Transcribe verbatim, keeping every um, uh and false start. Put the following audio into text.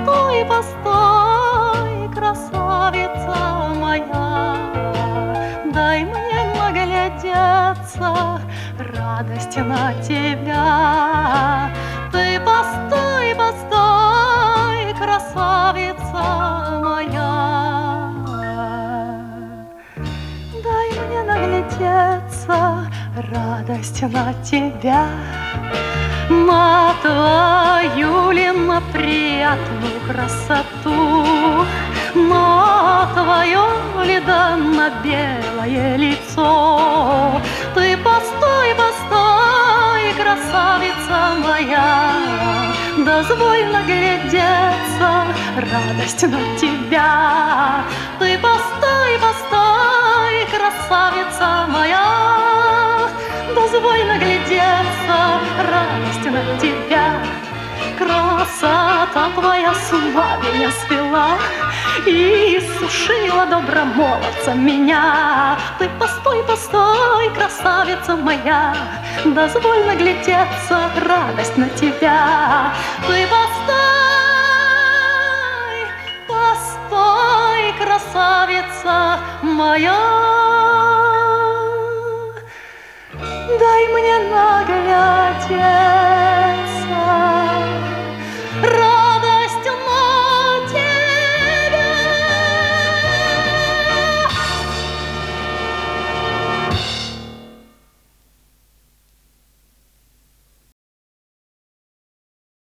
постой, постой, красавица моя, дай мне наглядеться, радость на тебя. Ты постой, постой, красавица моя, дай мне наглядеться, радость на тебя. На твою ли на приятную красоту, на твое ли да на белое лицо. Ты постой, постой, красавица моя, дозволь наглядеться, радость на тебя. Ты постой, постой, красавица моя, дозволь наглядеться, радость на тебя. Красота твоя с ума меня свела и сушила добромолодца меня. Ты постой, постой, красавица моя, дозволь наглядеться, радость на тебя. Ты постой, постой, красавица моя, дай мне наглядеться,